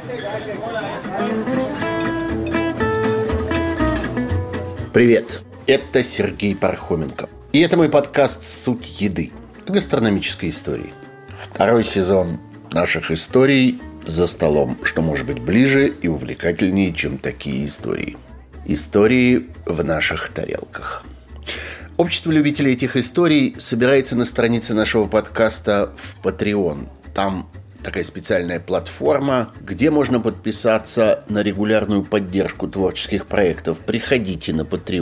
Привет, это Сергей Пархоменко. И это мой подкаст «Суть еды» о гастрономической истории. Второй сезон наших историй за столом, что может быть ближе и увлекательнее, чем такие истории. Истории в наших тарелках. Общество любителей этих историй собирается на странице нашего подкаста в Patreon. Там такая специальная платформа, где можно подписаться на регулярную поддержку творческих проектов. Приходите на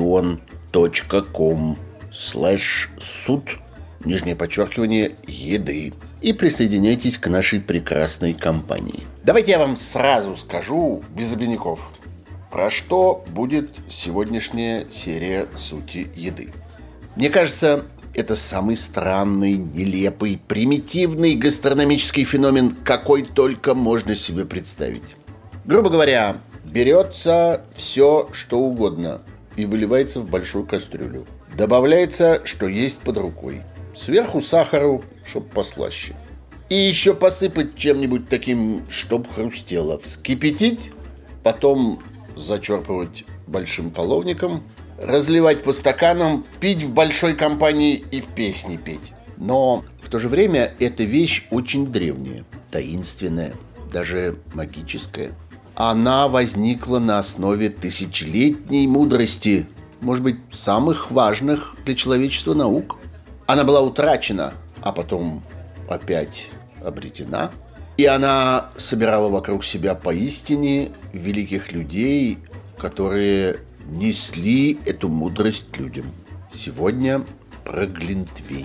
patreon.com/суд_еды и присоединяйтесь к нашей прекрасной компании. Давайте я вам сразу скажу, без обиняков, про что будет сегодняшняя серия «Сути еды». Мне кажется, это самый странный, нелепый, примитивный гастрономический феномен, какой только можно себе представить. Грубо говоря, берется все, что угодно, и выливается в большую кастрюлю. Добавляется, что есть под рукой. Сверху сахару, чтоб послаще. И еще посыпать чем-нибудь таким, чтоб хрустело. Вскипятить, потом зачерпывать большим половником, разливать по стаканам, пить в большой компании и песни петь. Но в то же время эта вещь очень древняя, таинственная, даже магическая. Она возникла на основе тысячелетней мудрости, может быть, самых важных для человечества наук. Она была утрачена, а потом опять обретена. И она собирала вокруг себя поистине великих людей, которые несли эту мудрость людям. Сегодня про глинтвейн.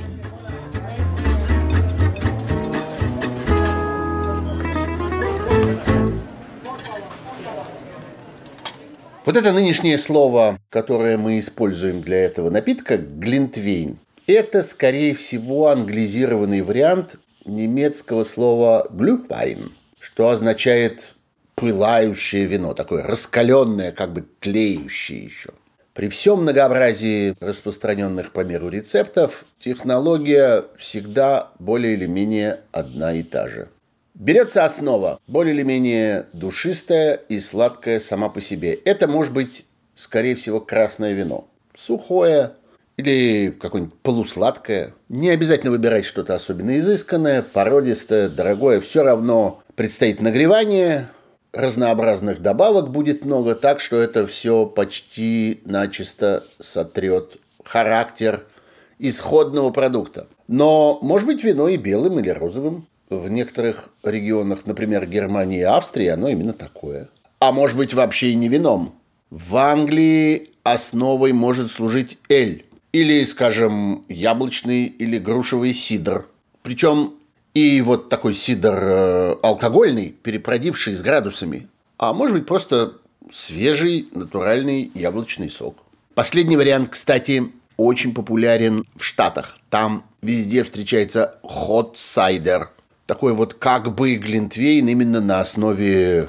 Вот это нынешнее слово, которое мы используем для этого напитка, глинтвейн, это, скорее всего, англизированный вариант немецкого слова glühwein, что означает пылающее вино, такое раскаленное, как бы тлеющее еще. При всем многообразии распространенных по миру рецептов, технология всегда более или менее одна и та же. Берется основа, более или менее душистая и сладкая сама по себе. Это может быть, скорее всего, красное вино. Сухое или какое-нибудь полусладкое. Не обязательно выбирать что-то особенно изысканное, породистое, дорогое. Все равно предстоит нагревание. Разнообразных добавок будет много, так что это все почти начисто сотрет характер исходного продукта. Но может быть вино и белым, или розовым. В некоторых регионах, например, Германии и Австрии, оно именно такое. А может быть вообще и не вином. В Англии основой может служить эль. Или, скажем, яблочный или грушевый сидр. Причем и вот такой сидр алкогольный, перепродивший с градусами. А может быть, просто свежий, натуральный яблочный сок. Последний вариант, кстати, очень популярен в Штатах. Там везде встречается hot cider. Такой вот как бы глинтвейн именно на основе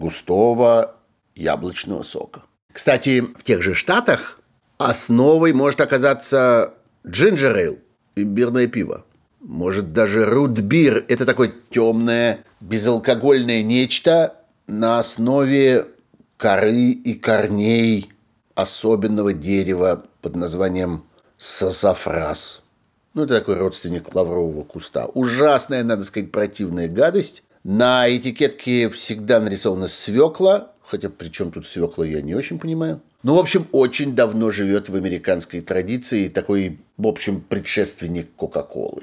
густого яблочного сока. Кстати, в тех же Штатах основой может оказаться ginger ale, имбирное пиво. Может, даже root beer – это такое темное, безалкогольное нечто на основе коры и корней особенного дерева под названием сасафрас. Ну, это такой родственник лаврового куста. Ужасная, надо сказать, противная гадость. На этикетке всегда нарисована свекла, хотя при чем тут свекла, я не очень понимаю. Ну, в общем, очень давно живет в американской традиции такой, в общем, предшественник Кока-Колы.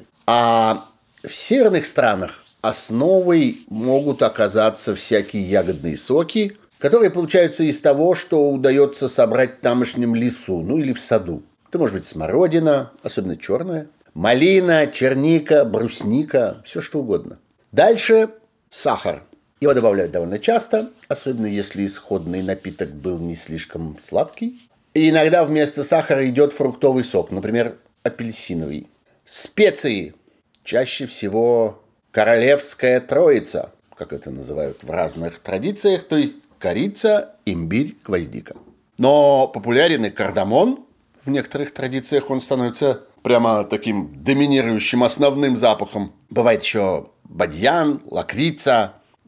А в северных странах основой могут оказаться всякие ягодные соки, которые получаются из того, что удается собрать в тамошнем лесу, ну или в саду. Это может быть смородина, особенно черная, малина, черника, брусника, все что угодно. Дальше сахар. Его добавляют довольно часто, особенно если исходный напиток был не слишком сладкий. И иногда вместо сахара идет фруктовый сок, например, апельсиновый. Специи. Чаще всего королевская троица, как это называют в разных традициях, то есть корица, имбирь, гвоздика. Но популярен и кардамон. В некоторых традициях он становится прямо таким доминирующим основным запахом. Бывает еще бадьян, лакрица,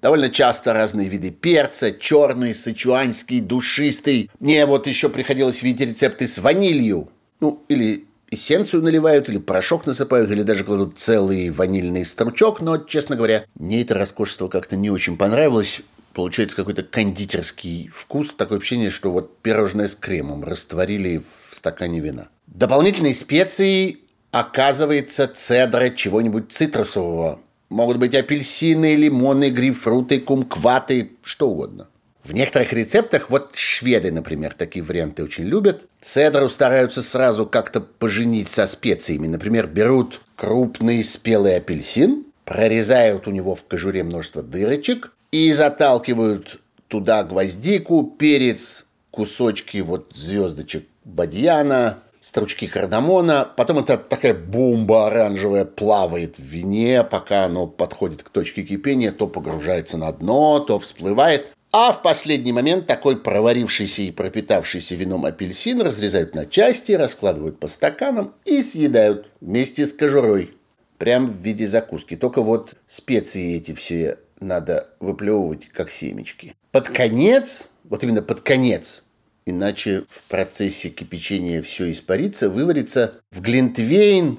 Довольно часто разные виды перца, черный, сычуанский, душистый. Мне вот еще приходилось видеть рецепты с ванилью. Или эссенцию наливают, или порошок насыпают, или даже кладут целый ванильный стручок. Но, честно говоря, мне это роскошество как-то не очень понравилось. Получается какой-то кондитерский вкус. Такое ощущение, что вот пирожное с кремом растворили в стакане вина. Дополнительной специей оказывается цедра чего-нибудь цитрусового. Могут быть апельсины, лимоны, грейпфруты, кумкваты, что угодно. В некоторых рецептах, вот шведы, например, такие варианты очень любят, цедру стараются сразу как-то поженить со специями. Например, берут крупный спелый апельсин, прорезают у него в кожуре множество дырочек и заталкивают туда гвоздику, перец, кусочки вот звездочек бадьяна, стручки кардамона. Потом это такая бомба оранжевая плавает в вине, пока оно подходит к точке кипения, то погружается на дно, то всплывает. А в последний момент такой проварившийся и пропитавшийся вином апельсин разрезают на части, раскладывают по стаканам и съедают вместе с кожурой. Прям в виде закуски. Только вот специи эти все надо выплевывать, как семечки. Под конец, вот именно под конец, иначе в процессе кипячения все испарится, выварится в глинтвейн,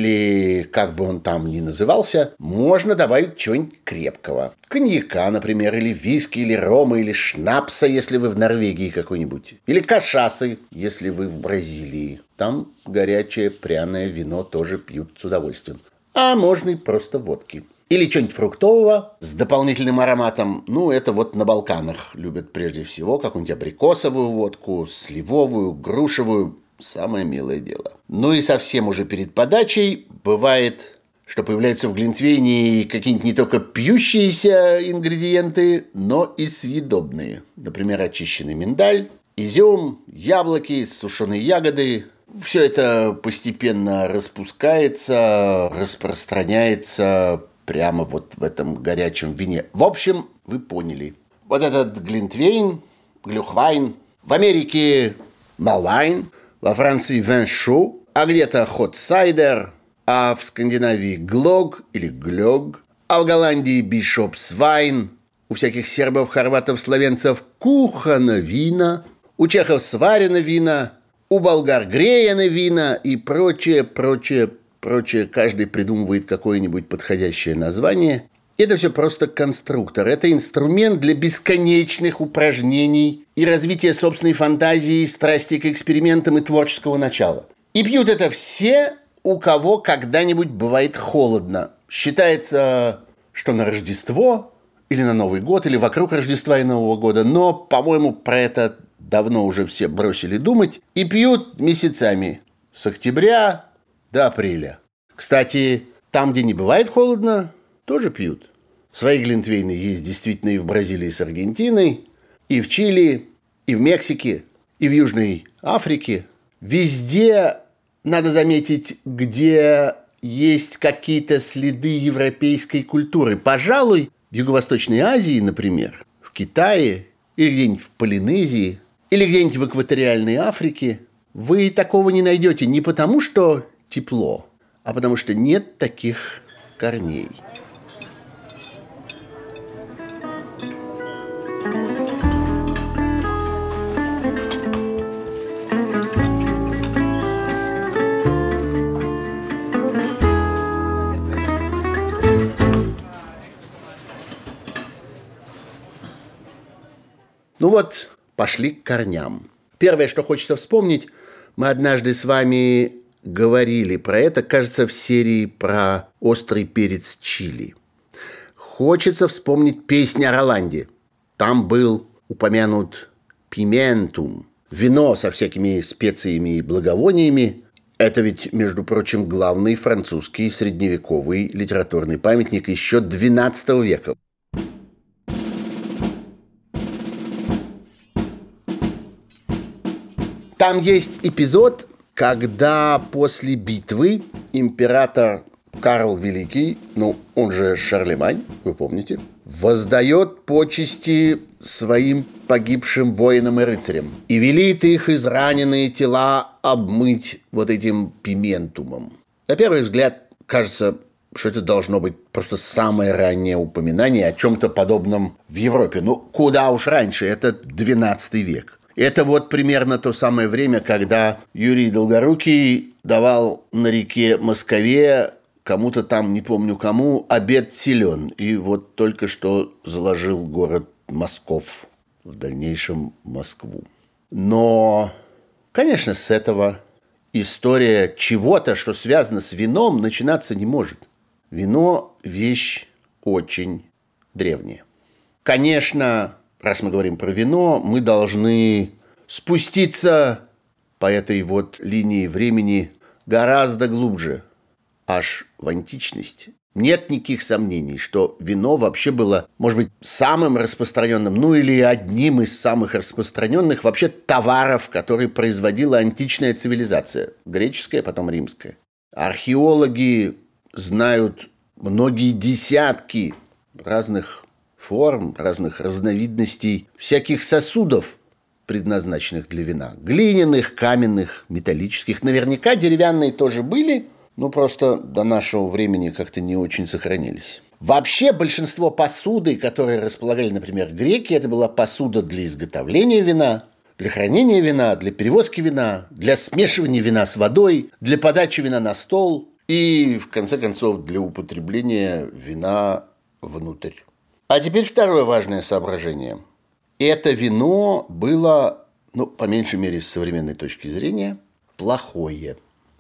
или как бы он там ни назывался, можно добавить чего-нибудь крепкого. Коньяка, например, или виски, или рома, или шнапса, если вы в Норвегии какой-нибудь. Или кашасы, если вы в Бразилии. Там горячее пряное вино тоже пьют с удовольствием. А можно и просто водки. Или что-нибудь фруктового с дополнительным ароматом. Это вот на Балканах любят прежде всего какую-нибудь абрикосовую водку, сливовую, грушевую. Самое милое дело. И совсем уже перед подачей бывает, что появляются в глинтвейне какие-нибудь не только пьющиеся ингредиенты, но и съедобные. Например, очищенный миндаль, изюм, яблоки, сушеные ягоды. Все это постепенно распускается, распространяется прямо вот в этом горячем вине. В общем, вы поняли. Вот этот глинтвейн, глюхвайн, в Америке малвайн, во Франции вин шо, а где-то хот сайдер, а в Скандинавии глог или глёг, а в Голландии бишопсвайн, у всяких сербов, хорватов, словенцев кухано вина, у чехов сварено вина, у болгар греяно вина и прочее. Каждый придумывает какое-нибудь подходящее название. Это все просто конструктор. Это инструмент для бесконечных упражнений и развития собственной фантазии, страсти к экспериментам и творческого начала. И пьют это все, у кого когда-нибудь бывает холодно. Считается, что на Рождество или на Новый год, или вокруг Рождества и Нового года. Но, по-моему, про это давно уже все бросили думать. И пьют месяцами. С октября до апреля. Кстати, там, где не бывает холодно, тоже пьют. Свои глинтвейны есть действительно и в Бразилии с Аргентиной, и в Чили, и в Мексике, и в Южной Африке. Везде, надо заметить, где есть какие-то следы европейской культуры. Пожалуй, в Юго-Восточной Азии, например, в Китае, или где-нибудь в Полинезии, или где-нибудь в экваториальной Африке, вы такого не найдете не потому, что тепло, а потому что нет таких корней. Пошли к корням. Первое, что хочется вспомнить, мы однажды с вами говорили про это, кажется, в серии про острый перец чили. Хочется вспомнить песню о Роланде. Там был упомянут пиментум, вино со всякими специями и благовониями. Это ведь, между прочим, главный французский средневековый литературный памятник еще XII века. Там есть эпизод, когда после битвы император Карл Великий, он же Шарлемань, вы помните, воздает почести своим погибшим воинам и рыцарям и велит их израненные тела обмыть вот этим пиментумом. На первый взгляд кажется, что это должно быть просто самое раннее упоминание о чем-то подобном в Европе. Ну, куда уж раньше, это XII век. Это вот примерно то самое время, когда Юрий Долгорукий давал на реке Москове кому-то там, не помню кому, обед силен. И вот только что заложил город Москов, в дальнейшем Москву. Но, конечно, с этого история чего-то, что связано с вином, начинаться не может. Вино – вещь очень древняя. Конечно, раз мы говорим про вино, мы должны спуститься по этой вот линии времени гораздо глубже, аж в античность. Нет никаких сомнений, что вино вообще было, может быть, самым распространенным, ну или одним из самых распространенных вообще товаров, которые производила античная цивилизация. Греческая, потом римская. Археологи знают многие десятки разных форм, разных разновидностей всяких сосудов, предназначенных для вина. Глиняных, каменных, металлических. Наверняка деревянные тоже были, но просто до нашего времени как-то не очень сохранились. Вообще большинство посуды, которые располагали, например, греки, это была посуда для изготовления вина, для хранения вина, для перевозки вина, для смешивания вина с водой, для подачи вина на стол и, в конце концов, для употребления вина внутрь. А теперь второе важное соображение. Это вино было, по меньшей мере, с современной точки зрения, плохое.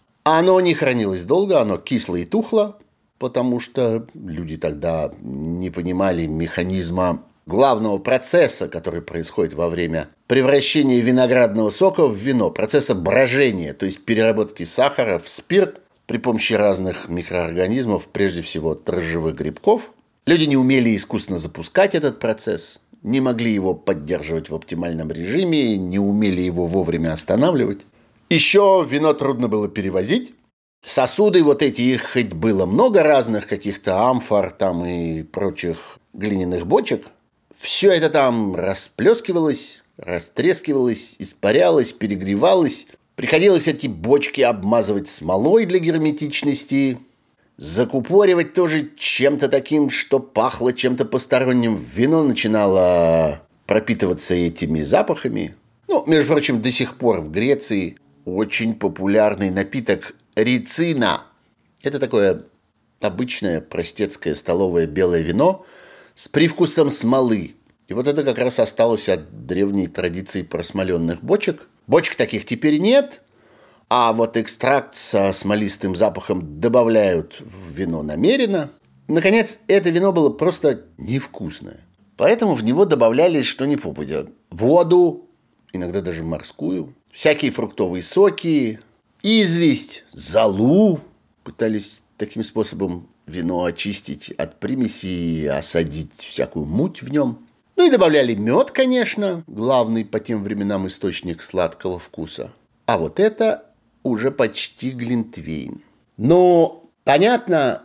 Оно не хранилось долго, оно кисло и тухло, потому что люди тогда не понимали механизма главного процесса, который происходит во время превращения виноградного сока в вино, процесса брожения, то есть переработки сахара в спирт при помощи разных микроорганизмов, прежде всего дрожжевых грибков. Люди не умели искусственно запускать этот процесс, не могли его поддерживать в оптимальном режиме, не умели его вовремя останавливать. Еще вино трудно было перевозить. Сосуды вот эти, их хоть было много разных, каких-то амфор там и прочих глиняных бочек. Все это там расплескивалось, растрескивалось, испарялось, перегревалось. Приходилось эти бочки обмазывать смолой для герметичности, закупоривать тоже чем-то таким, что пахло чем-то посторонним. Вино начинало пропитываться этими запахами. Между прочим, до сих пор в Греции очень популярный напиток рицина. Это такое обычное простецкое столовое белое вино с привкусом смолы. И вот это как раз осталось от древней традиции просмоленных бочек. Бочек таких теперь нет, а вот экстракт со смолистым запахом добавляют в вино намеренно. Наконец, это вино было просто невкусное. Поэтому в него добавляли что ни попадя. Воду, иногда даже морскую, всякие фруктовые соки, известь, золу. Пытались таким способом вино очистить от примесей и осадить всякую муть в нем. И добавляли мед, конечно, главный по тем временам источник сладкого вкуса. А вот это уже почти глинтвейн. Но понятно,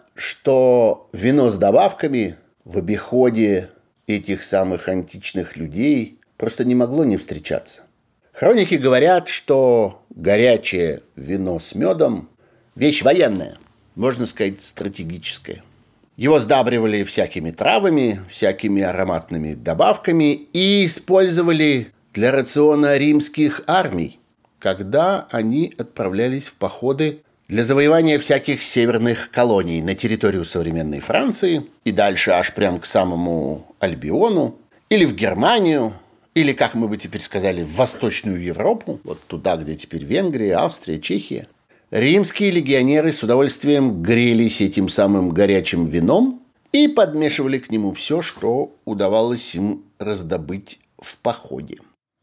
что вино с добавками в обиходе этих самых античных людей просто не могло не встречаться. Хроники говорят, что горячее вино с медом – вещь военная, можно сказать, стратегическая. Его сдабривали всякими травами, всякими ароматными добавками и использовали для рациона римских армий, когда они отправлялись в походы для завоевания всяких северных колоний на территорию современной Франции и дальше аж прям к самому Альбиону, или в Германию, или, как мы бы теперь сказали, в Восточную Европу, вот туда, где теперь Венгрия, Австрия, Чехия. Римские легионеры с удовольствием грелись этим самым горячим вином и подмешивали к нему все, что удавалось им раздобыть в походе.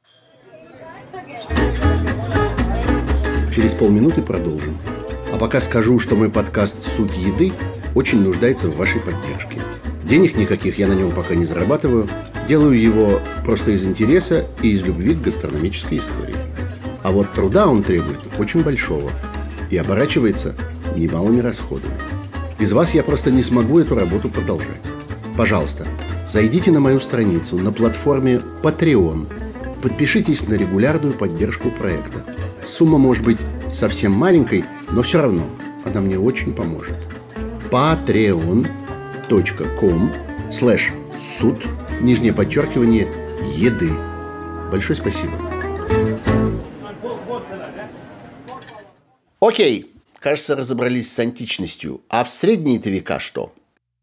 Через полминуты продолжим. А пока скажу, что мой подкаст «Суть еды» очень нуждается в вашей поддержке. Денег никаких я на нем пока не зарабатываю. Делаю его просто из интереса и из любви к гастрономической истории. А вот труда он требует очень большого и оборачивается немалыми расходами. Без вас я просто не смогу эту работу продолжать. Пожалуйста, зайдите на мою страницу на платформе Patreon. Подпишитесь на регулярную поддержку проекта. Сумма может быть совсем маленькой, но все равно она мне очень поможет. patreon.com/суд_еды. Большое спасибо. Окей, кажется, разобрались с античностью. А в средние-то века что?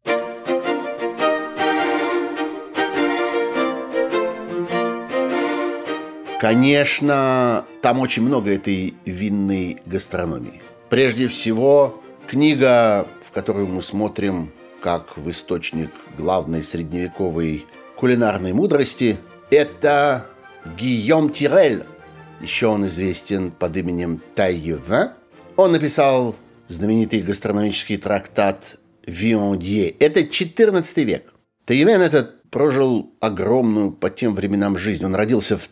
Конечно, там очень много этой винной гастрономии. Прежде всего, книга, в которую мы смотрим как в источник главной средневековой кулинарной мудрости, это Гийом Тирель. Еще он известен под именем Таillevain. Он написал знаменитый гастрономический трактат Viandier. Это XIV век. Таillevain этот прожил огромную по тем временам жизнь. Он родился в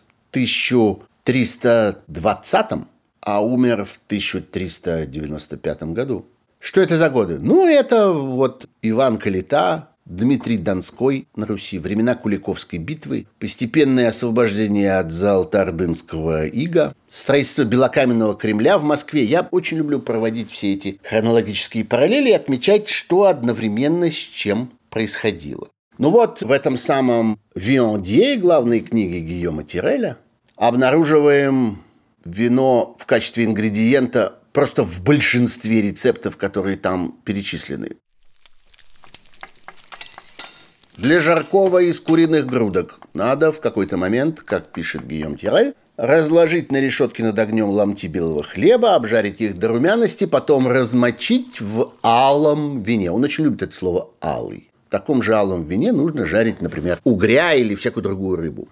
1320-м, а умер в 1395 году. Что это за годы? Ну, это вот Иван Калита, Дмитрий Донской на Руси, времена Куликовской битвы, постепенное освобождение от золотоордынского ига, строительство белокаменного Кремля в Москве. Я очень люблю проводить все эти хронологические параллели и отмечать, что одновременно с чем происходило. Ну вот, в этом самом Viandier, главной книге Гийома Тиреля, обнаруживаем вино в качестве ингредиента просто в большинстве рецептов, которые там перечислены. Для жаркого из куриных грудок надо в какой-то момент, как пишет Гийом Тирель, разложить на решетке над огнем ломти белого хлеба, обжарить их до румяности, потом размочить в алом вине. Он очень любит это слово «алый». В таком же алом вине нужно жарить, например, угря или всякую другую рыбу.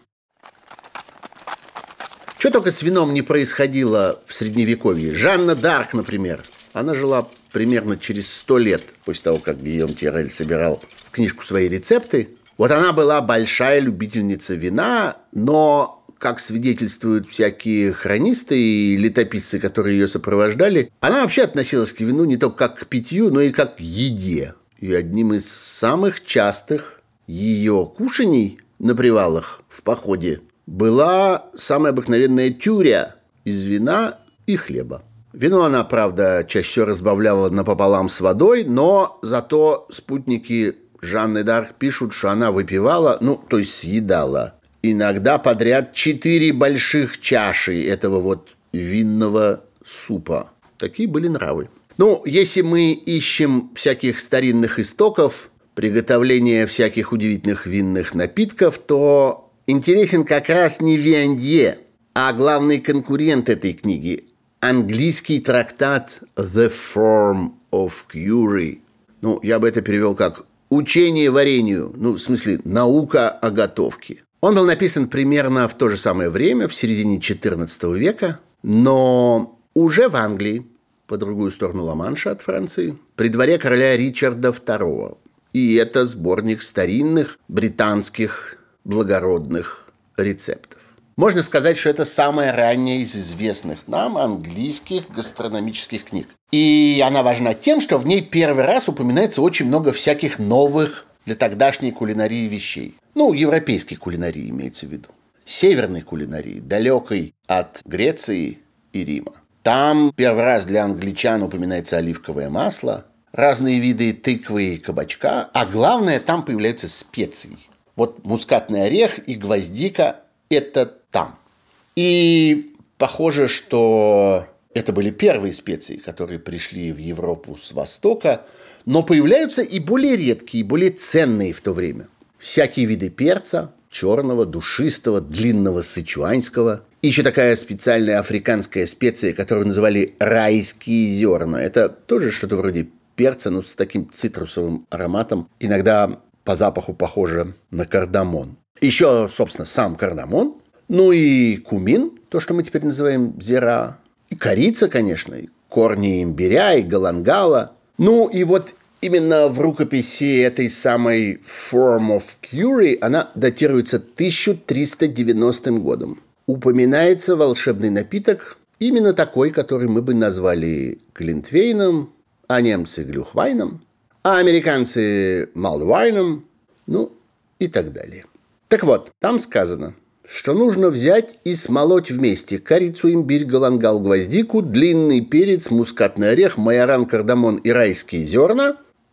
Что только с вином не происходило в Средневековье. Жанна д'Арк, например, она жила примерно через 100 лет после того, как Гийом Тирель собирал в книжку свои рецепты. Вот она была большая любительница вина, но, как свидетельствуют всякие хронисты и летописцы, которые ее сопровождали, она вообще относилась к вину не только как к питью, но и как к еде. И одним из самых частых ее кушаний на привалах в походе была самая обыкновенная тюря из вина и хлеба. Вино она, правда, чаще всего разбавляла напополам с водой, но зато спутники Жанны д'Арк пишут, что она выпивала, то есть съедала, иногда подряд 4 больших чаши этого вот винного супа. Такие были нравы. Если мы ищем всяких старинных истоков приготовления всяких удивительных винных напитков, то интересен как раз не Viandier, а главный конкурент этой книги – английский трактат «The Form of Cury». Я бы это перевел как «Учение варенью», в смысле «Наука о готовке». Он был написан примерно в то же самое время, в середине XIV века, но уже в Англии, по другую сторону Ла-Манша от Франции, при дворе короля Ричарда II. И это сборник старинных британских благородных рецептов. Можно сказать, что это самая ранняя из известных нам английских гастрономических книг. И она важна тем, что в ней первый раз упоминается очень много всяких новых для тогдашней кулинарии вещей. Европейской кулинарии имеется в виду. Северной кулинарии, далекой от Греции и Рима. Там первый раз для англичан упоминается оливковое масло, разные виды тыквы и кабачка, а главное, там появляются специи. Вот мускатный орех и гвоздика – это там. И похоже, что это были первые специи, которые пришли в Европу с Востока, но появляются и более редкие, и более ценные в то время. Всякие виды перца, черного, душистого, длинного, сычуанского. И еще такая специальная африканская специя, которую называли райские зерна. Это тоже что-то вроде перца, но с таким цитрусовым ароматом. Иногда по запаху похоже на кардамон. Еще, собственно, сам кардамон. И кумин, то, что мы теперь называем зира. И корица, конечно, и корни имбиря, и галангала. И вот именно в рукописи этой самой Form of Cury она датируется 1390 годом. Упоминается волшебный напиток, именно такой, который мы бы назвали глинтвейном, а немцы глюхвайном, а американцы малдвайном, и так далее. Так вот, там сказано, что нужно взять и смолоть вместе корицу, имбирь, галангал, гвоздику, длинный перец, мускатный орех, майоран, кардамон и райские зерна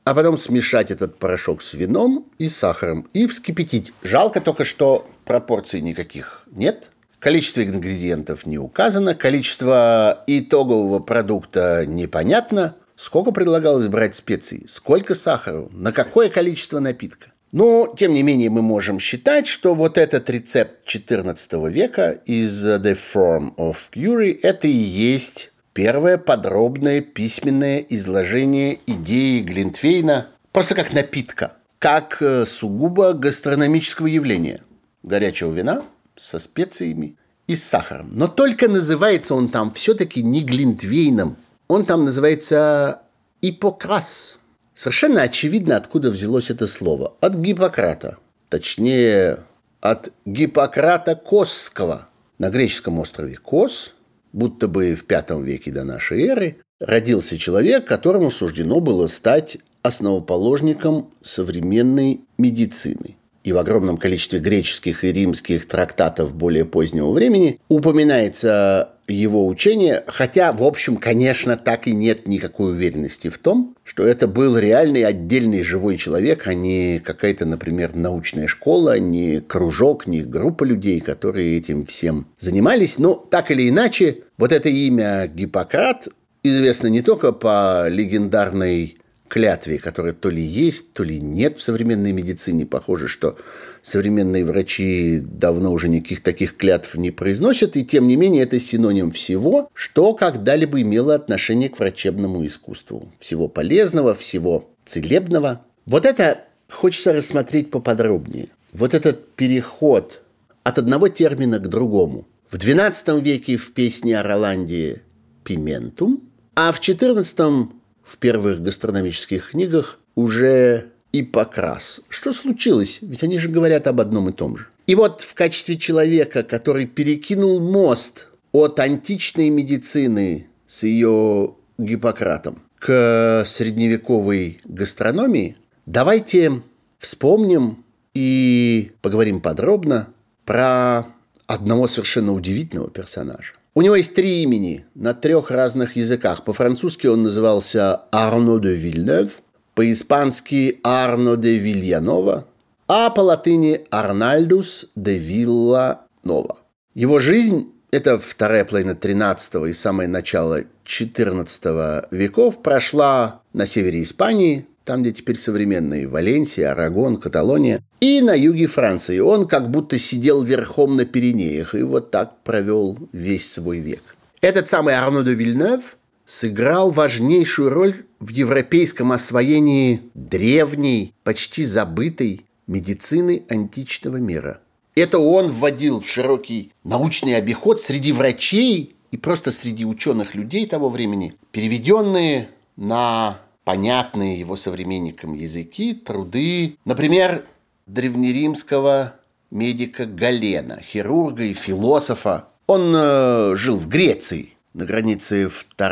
а потом смешать этот порошок с вином и сахаром и вскипятить. Жалко только, что пропорций никаких нет. Количество ингредиентов не указано, количество итогового продукта непонятно. Сколько предлагалось брать специй, сколько сахара, на какое количество напитка. Но, тем не менее, мы можем считать, что вот этот рецепт XIV века из The Form of Cury – это и есть первое подробное письменное изложение идеи глинтвейна просто как напитка, как сугубо гастрономического явления. Горячего вина со специями и с сахаром. Но только называется он там все-таки не глинтвейном. Он там называется ипокрас. Совершенно очевидно, откуда взялось это слово. От Гиппократа. Точнее, от Гиппократа Косского. На греческом острове Кос, будто бы в V веке до нашей эры, родился человек, которому суждено было стать основоположником современной медицины. И в огромном количестве греческих и римских трактатов более позднего времени упоминается его учение, хотя, в общем, конечно, так и нет никакой уверенности в том, что это был реальный отдельный живой человек, а не какая-то, например, научная школа, не кружок, не группа людей, которые этим всем занимались. Но так или иначе, вот это имя Гиппократ известно не только по легендарной клятве, которая то ли есть, то ли нет в современной медицине. Похоже, что современные врачи давно уже никаких таких клятв не произносят, и тем не менее это синоним всего, что когда-либо имело отношение к врачебному искусству. Всего полезного, всего целебного. Вот это хочется рассмотреть поподробнее. Вот этот переход от одного термина к другому. В XII веке в песне о Роланде «Пиментум», а в XIV в первых гастрономических книгах уже ипокрас. Что случилось? Ведь они же говорят об одном и том же. И вот в качестве человека, который перекинул мост от античной медицины с ее Гиппократом к средневековой гастрономии, давайте вспомним и поговорим подробно про одного совершенно удивительного персонажа. У него есть 3 имени на 3 разных языках. По-французски он назывался Арно де Вильнев, по-испански Арно де Вильянова, а по-латыни Арнальдус де Вилланова. Его жизнь – это вторая половина XIII и самое начало XIV веков – прошла на севере Испании, там, где теперь современные Валенсия, Арагон, Каталония, и на юге Франции. Он как будто сидел верхом на Пиренеях и вот так провел весь свой век. Этот самый Арно де Вильнев сыграл важнейшую роль в европейском освоении древней, почти забытой медицины античного мира. Это он вводил в широкий научный обиход среди врачей и просто среди ученых людей того времени, переведенные на понятные его современникам языки, труды, например, древнеримского медика Галена, хирурга и философа. Он жил в Греции на границе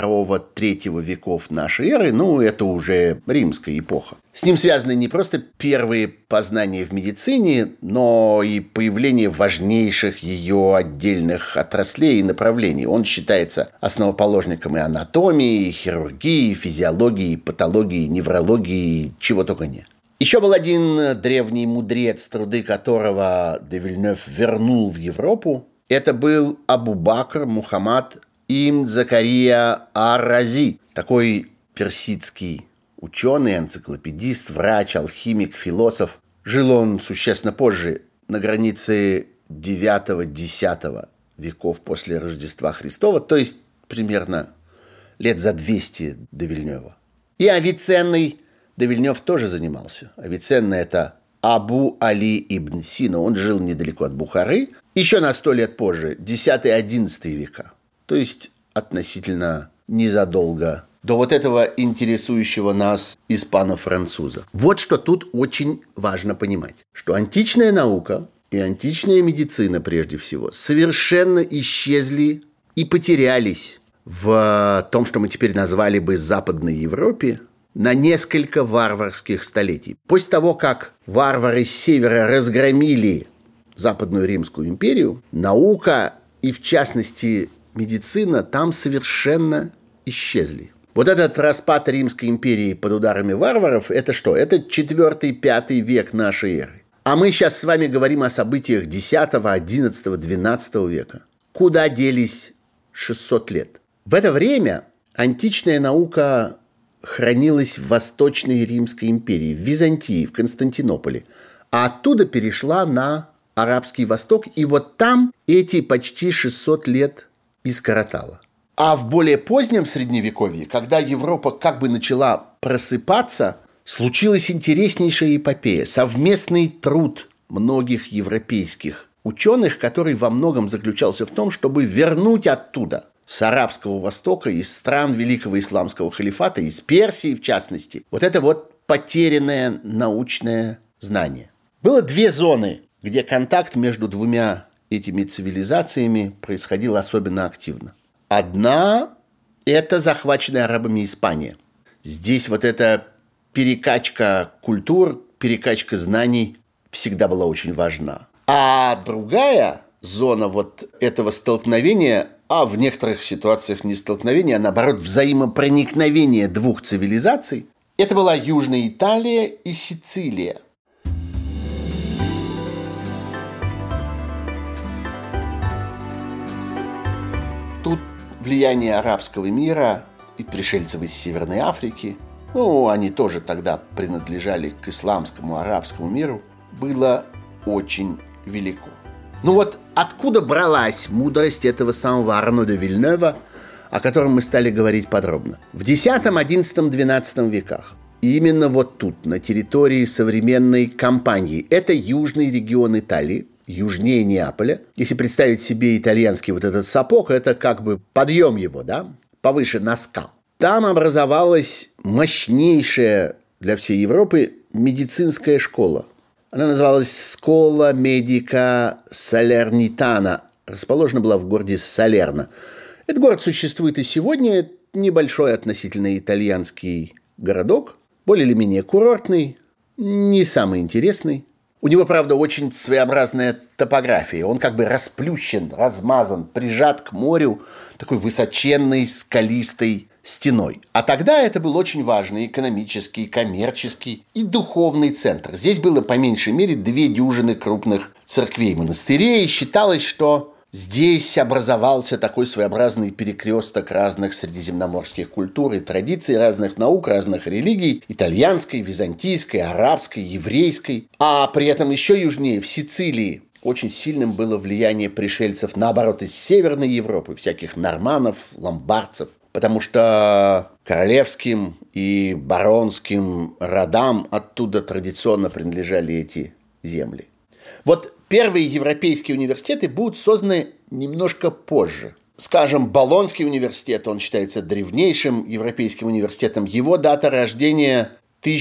2-3 веков нашей эры, это уже римская эпоха. С ним связаны не просто первые познания в медицине, но и появление важнейших ее отдельных отраслей и направлений. Он считается основоположником и анатомии, и хирургии, и физиологии, и патологии, и неврологии, чего только нет. Еще был один древний мудрец, труды которого де Вильнев вернул в Европу. Это был Абу-Бакр Мухаммад Ибн Закария ар-Рази, такой персидский ученый, энциклопедист, врач, алхимик, философ. Жил он существенно позже, на границе 9-10 веков после Рождества Христова, то есть примерно лет за 200 до Вильнева. И Авиценной де Вильнев тоже занимался. Авиценна – это Абу Али ибн Сина, он жил недалеко от Бухары, еще на 100 лет позже, 10-11 века. То есть относительно незадолго до вот этого интересующего нас испано-француза. Вот что тут очень важно понимать, что античная наука и античная медицина, прежде всего, совершенно исчезли и потерялись в том, что мы теперь назвали бы Западной Европе, на несколько варварских столетий. После того, как варвары с севера разгромили Западную Римскую империю, наука и, в частности, медицина там совершенно исчезли. Вот этот распад Римской империи под ударами варваров, это что? Это 4-5 век нашей эры. А мы сейчас с вами говорим о событиях 10, 11, 12 века. Куда делись 600 лет? В это время античная наука хранилась в Восточной Римской империи, в Византии, в Константинополе. А оттуда перешла на Арабский Восток, и вот там эти почти 600 лет и скоротала. А в более позднем Средневековье, когда Европа как бы начала просыпаться, случилась интереснейшая эпопея, совместный труд многих европейских ученых, который во многом заключался в том, чтобы вернуть оттуда, с Арабского Востока, из стран Великого Исламского халифата, из Персии в частности, вот это вот потерянное научное знание. Было две зоны, где контакт между двумя этими цивилизациями происходил особенно активно. Одна – это захваченная арабами Испания. Здесь вот эта перекачка культур, перекачка знаний всегда была очень важна. А другая зона вот этого столкновения, а в некоторых ситуациях не столкновения, а наоборот взаимопроникновения двух цивилизаций, это была Южная Италия и Сицилия. Тут влияние арабского мира и пришельцев из Северной Африки, они тоже тогда принадлежали к исламскому, арабскому миру, было очень велико. Вот откуда бралась мудрость этого самого Арно де Вильнева, о котором мы стали говорить подробно? В X, XI, XII веках. И именно вот тут, на территории современной Кампании, это южный регион Италии, южнее Неаполя. Если представить себе итальянский вот этот сапог, это как бы подъем его, да, повыше носка. Там образовалась мощнейшая для всей Европы медицинская школа. Она называлась Скола Медика Салернитана. Расположена была в городе Салерно. Этот город существует и сегодня. Это небольшой относительно итальянский городок. Более или менее курортный. Не самый интересный. У него, правда, очень своеобразная топография. Он как бы расплющен, размазан, прижат к морю такой высоченной скалистой стеной. А тогда это был очень важный экономический, коммерческий и духовный центр. Здесь было по меньшей мере 2 дюжины крупных церквей, монастырей. И считалось, что здесь образовался такой своеобразный перекресток разных средиземноморских культур и традиций, разных наук, разных религий, итальянской, византийской, арабской, еврейской. А при этом еще южнее, в Сицилии, очень сильным было влияние пришельцев, наоборот, из Северной Европы, всяких норманнов, ломбардцев. Потому что королевским и баронским родам оттуда традиционно принадлежали эти земли. Вот первые европейские университеты будут созданы немножко позже. Скажем, Болонский университет, он считается древнейшим европейским университетом. Его дата рождения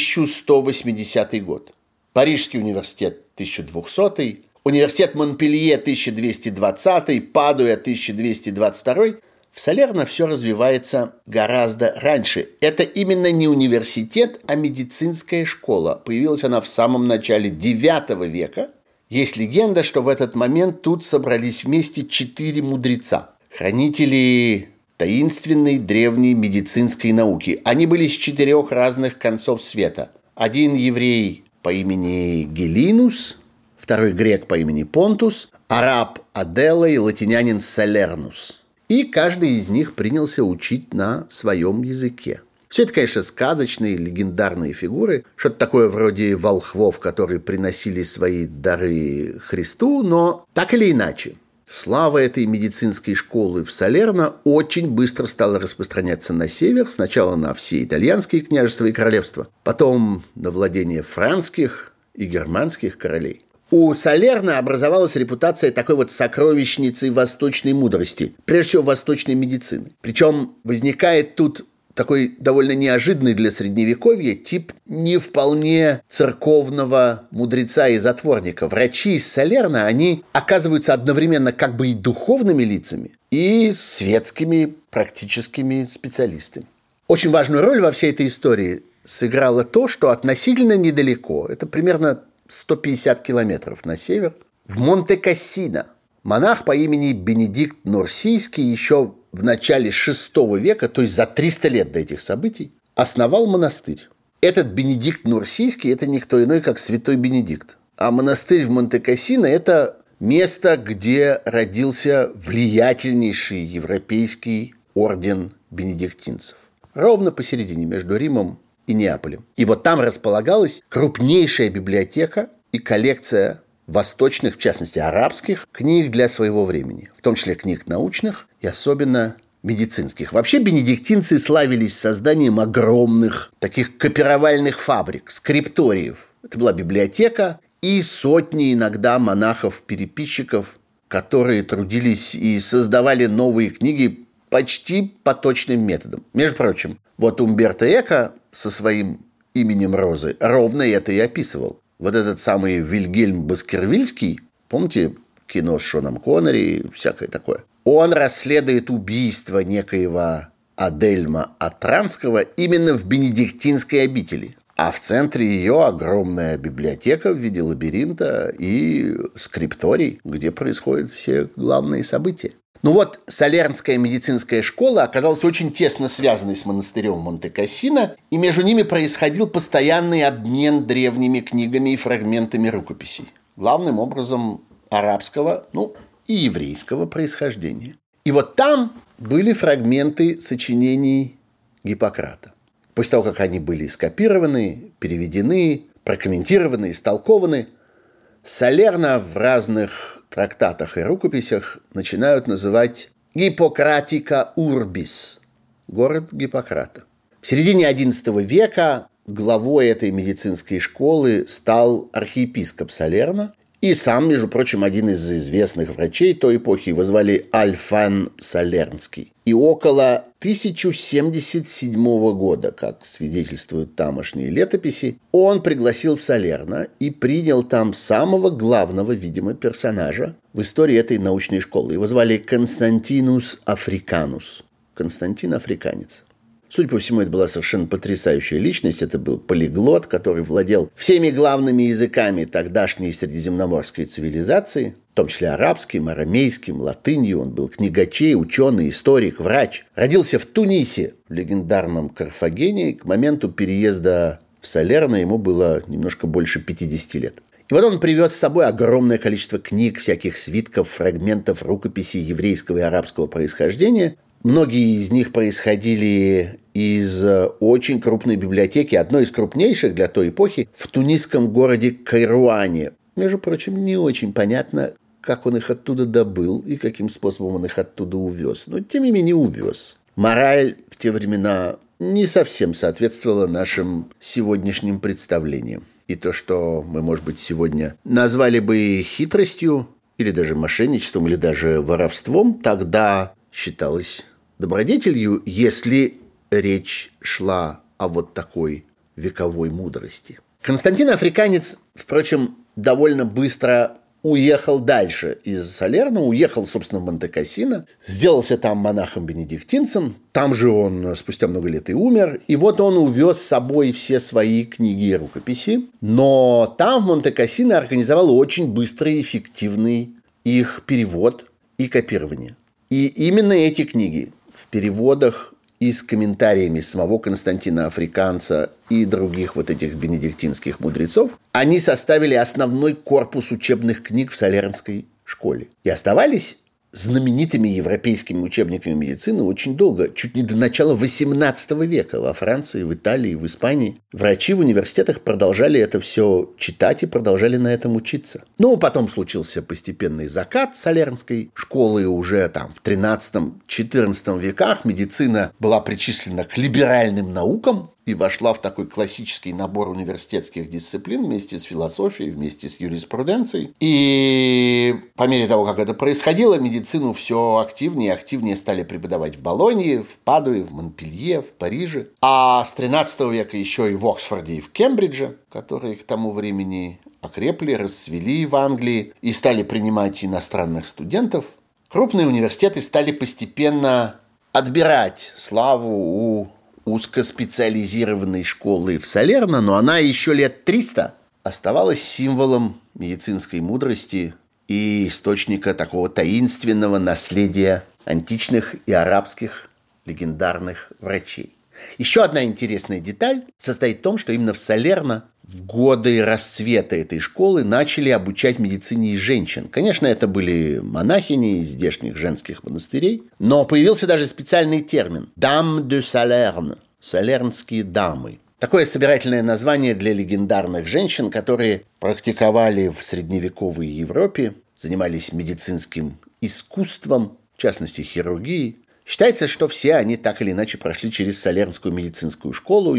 1180 год. Парижский университет 1200, университет Монпелье 1220, Падуя 1222. В Салерно все развивается гораздо раньше. Это именно не университет, а медицинская школа. Появилась она в самом начале IX века. Есть легенда, что в этот момент тут собрались вместе 4 мудреца, хранители таинственной древней медицинской науки. Они были с 4 разных концов света. Один еврей по имени Гелинус, второй грек по имени Понтус, араб Аделла и латинянин Салернус. И каждый из них принялся учить на своем языке. Все это, конечно, сказочные, легендарные фигуры. Что-то такое вроде волхвов, которые приносили свои дары Христу. Но так или иначе, слава этой медицинской школы в Салерно очень быстро стала распространяться на север. Сначала на все итальянские княжества и королевства. Потом на владения франских и германских королей. У Салерно образовалась репутация такой вот сокровищницы восточной мудрости, прежде всего восточной медицины. Причем возникает тут такой довольно неожиданный для Средневековья тип не вполне церковного мудреца и затворника. Врачи из Салерно, они оказываются одновременно как бы и духовными лицами, и светскими практическими специалистами. Очень важную роль во всей этой истории сыграло то, что относительно недалеко, это примерно 150 километров на север, в Монте-Кассино монах по имени Бенедикт Нурсийский еще в начале VI века, то есть за 300 лет до этих событий, основал монастырь. Этот Бенедикт Нурсийский – это никто иной, как святой Бенедикт. А монастырь в Монте-Кассино – это место, где родился влиятельнейший европейский орден бенедиктинцев. Ровно посередине между Римом и Неаполем. И вот там располагалась крупнейшая библиотека и коллекция восточных, в частности арабских, книг для своего времени. В том числе книг научных и особенно медицинских. Вообще бенедиктинцы славились созданием огромных таких копировальных фабрик, скрипториев. Это была библиотека и сотни иногда монахов-переписчиков, которые трудились и создавали новые книги почти по точным методам. Между прочим, вот Умберто Эко со своим именем Розы ровно это и описывал. Вот этот самый Вильгельм Баскервильский, помните кино с Шоном Коннери и всякое такое, он расследует убийство некоего Адельма Атранского именно в бенедиктинской обители. А в центре ее огромная библиотека в виде лабиринта и скрипторий, где происходят все главные события. Ну вот, Салернская медицинская школа оказалась очень тесно связанной с монастырем Монте-Кассино, и между ними происходил постоянный обмен древними книгами и фрагментами рукописей. Главным образом арабского, и еврейского происхождения. И вот там были фрагменты сочинений Гиппократа. После того, как они были скопированы, переведены, прокомментированы, истолкованы, Салерно в разных трактатах и рукописях начинают называть Гиппократика Урбис, город Гиппократа. В середине XI века главой этой медицинской школы стал архиепископ Салерно, и сам, между прочим, один из известных врачей той эпохи, его звали Альфан Салернский. И около 1077 года, как свидетельствуют тамошние летописи, он пригласил в Салерно и принял там самого главного, видимо, персонажа в истории этой научной школы. Его звали Константинус Африканус. Константин Африканец. Судя по всему, это была совершенно потрясающая личность. Это был полиглот, который владел всеми главными языками тогдашней средиземноморской цивилизации, в том числе арабским, арамейским, латынью. Он был книгачей, ученый, историк, врач. Родился в Тунисе, в легендарном Карфагене. К моменту переезда в Салерно ему было немножко больше 50 лет. И вот он привез с собой огромное количество книг, всяких свитков, фрагментов, рукописей еврейского и арабского происхождения. Многие из них происходили из очень крупной библиотеки, одной из крупнейших для той эпохи, в тунисском городе Кайруане. Между прочим, не очень понятно, как он их оттуда добыл и каким способом он их оттуда увез. Но, тем не менее, увез. Мораль в те времена не совсем соответствовала нашим сегодняшним представлениям. И то, что мы, может быть, сегодня назвали бы хитростью, или даже мошенничеством, или даже воровством, тогда считалось добродетелью, если речь шла о вот такой вековой мудрости. Константин Африканец, впрочем, довольно быстро уехал дальше из Салерно, уехал, собственно, в Монте-Кассино, сделался там монахом-бенедиктинцем, там же он спустя много лет и умер, и вот он увез с собой все свои книги и рукописи, но там в Монте-Кассино организовал очень быстрый и эффективный их перевод и копирование. И именно эти книги в переводах и с комментариями самого Константина Африканца и других вот этих бенедиктинских мудрецов, они составили основной корпус учебных книг в Салернской школе. И оставались знаменитыми европейскими учебниками медицины очень долго, чуть не до начала XVIII века во Франции, в Италии, в Испании. Врачи в университетах продолжали это все читать и продолжали на этом учиться. Но потом случился постепенный закат Салернской школы, уже там в XIII-XIV веках медицина была причислена к либеральным наукам и вошла в такой классический набор университетских дисциплин вместе с философией, вместе с юриспруденцией. И по мере того, как это происходило, медицину все активнее и активнее стали преподавать в Болонье, в Падуе, в Монпелье, в Париже. А с XIII века еще и в Оксфорде, и в Кембридже, которые к тому времени окрепли, расцвели в Англии и стали принимать иностранных студентов. Крупные университеты стали постепенно отбирать славу у узкоспециализированной школы в Салерно, но она еще лет 300 оставалась символом медицинской мудрости и источника такого таинственного наследия античных и арабских легендарных врачей. Еще одна интересная деталь состоит в том, что именно в Салерно в годы расцвета этой школы начали обучать медицине и женщин. Конечно, это были монахини из здешних женских монастырей, но появился даже специальный термин «Dame de Salerne» – «салернские дамы». Такое собирательное название для легендарных женщин, которые практиковали в средневековой Европе, занимались медицинским искусством, в частности хирургией. Считается, что все они так или иначе прошли через Салернскую медицинскую школу,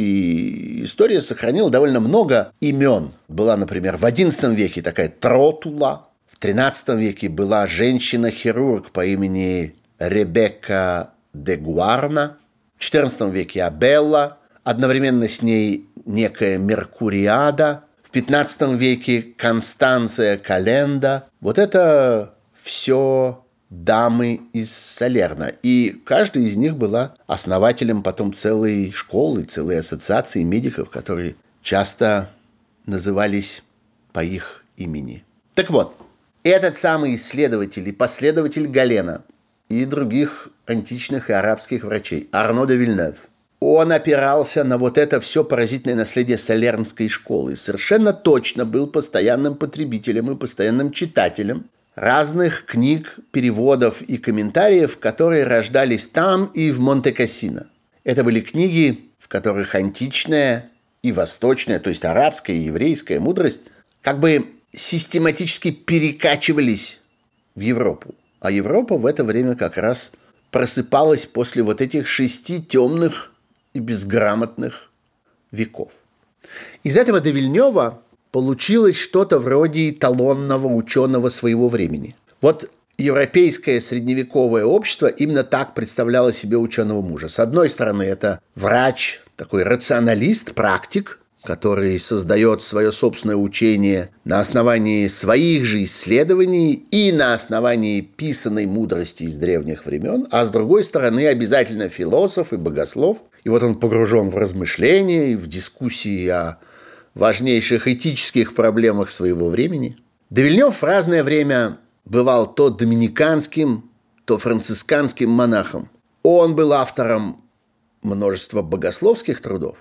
и история сохранила довольно много имен. Была, например, в XI веке такая Тротула, в XIII веке была женщина-хирург по имени Ребекка де Гуарна, в XIV веке Абелла, одновременно с ней некая Меркуриада, в XV веке Констанция Календа. Вот это все дамы из Салерно. И каждая из них была основателем потом целой школы, целой ассоциации медиков, которые часто назывались по их имени. Так вот, этот самый исследователь и последователь Галена и других античных и арабских врачей, Арно де Вильнев, он опирался на вот это все поразительное наследие Салернской школы. Совершенно точно был постоянным потребителем и постоянным читателем разных книг, переводов и комментариев, которые рождались там и в Монте-Кассино. Это были книги, в которых античная и восточная, то есть арабская и еврейская мудрость как бы систематически перекачивались в Европу. А Европа в это время как раз просыпалась после вот этих 6 темных и безграмотных веков. Из этого де Вильнёва получилось что-то вроде эталонного ученого своего времени. Вот европейское средневековое общество именно так представляло себе ученого мужа. С одной стороны, это врач, такой рационалист, практик, который создает свое собственное учение на основании своих же исследований и на основании писанной мудрости из древних времен, а с другой стороны, обязательно философ и богослов. И вот он погружен в размышления и в дискуссии о важнейших этических проблемах своего времени. Де Вильнёв в разное время бывал то доминиканским, то францисканским монахом. Он был автором множества богословских трудов.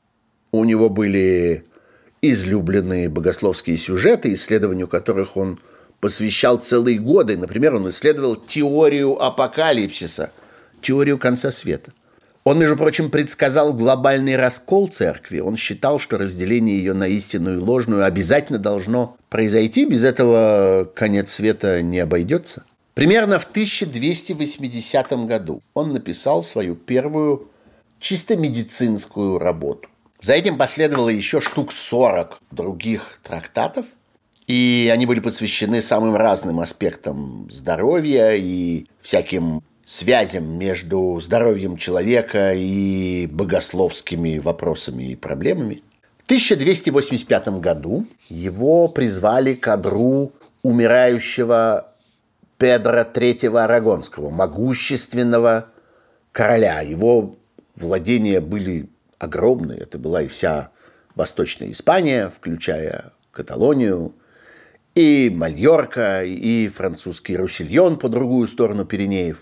У него были излюбленные богословские сюжеты, исследованию которых он посвящал целые годы. Например, он исследовал теорию апокалипсиса, теорию конца света. Он, между прочим, предсказал глобальный раскол церкви. Он считал, что разделение ее на истинную и ложную обязательно должно произойти. Без этого конец света не обойдется. Примерно в 1280 году он написал свою первую чисто медицинскую работу. За этим последовало еще штук 40 других трактатов, и они были посвящены самым разным аспектам здоровья и всяким связям между здоровьем человека и богословскими вопросами и проблемами. В 1285 году его призвали к одру умирающего Педро III Арагонского, могущественного короля. Его владения были огромные. Это была и вся Восточная Испания, включая Каталонию, и Мальорка, и французский Руссельон по другую сторону Пиренеев,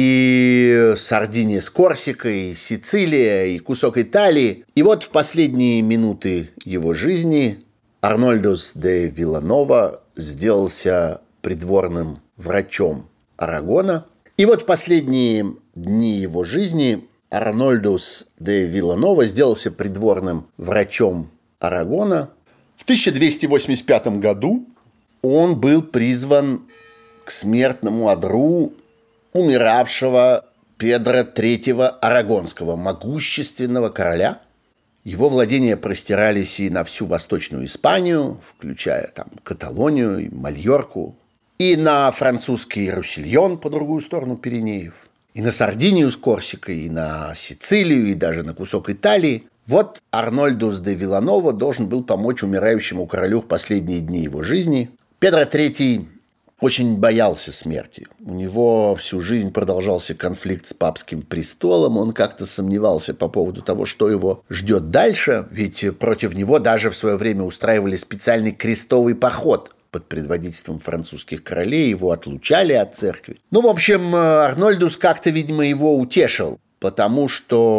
и Сардиния с Корсикой, и Сицилия, и кусок Италии. И вот в последние минуты его жизни Арнольдус де Виланова сделался придворным врачом Арагона. И вот в последние дни его жизни Арнольдус де Виланова сделался придворным врачом Арагона. В 1285 году он был призван к смертному одру умиравшего Педро III Арагонского, могущественного короля. Его владения простирались и на всю Восточную Испанию, включая там Каталонию и Мальорку, и на французский Руссельон по другую сторону Пиренеев, и на Сардинию с Корсикой, и на Сицилию, и даже на кусок Италии. Вот Арнольдус де Виланова должен был помочь умирающему королю в последние дни его жизни. Педро III очень боялся смерти. У него всю жизнь продолжался конфликт с папским престолом. Он как-то сомневался по поводу того, что его ждет дальше. Ведь против него даже в свое время устраивали специальный крестовый поход, под предводительством французских королей его отлучали от церкви. Ну, в общем, Арнольдус как-то, видимо, его утешил, потому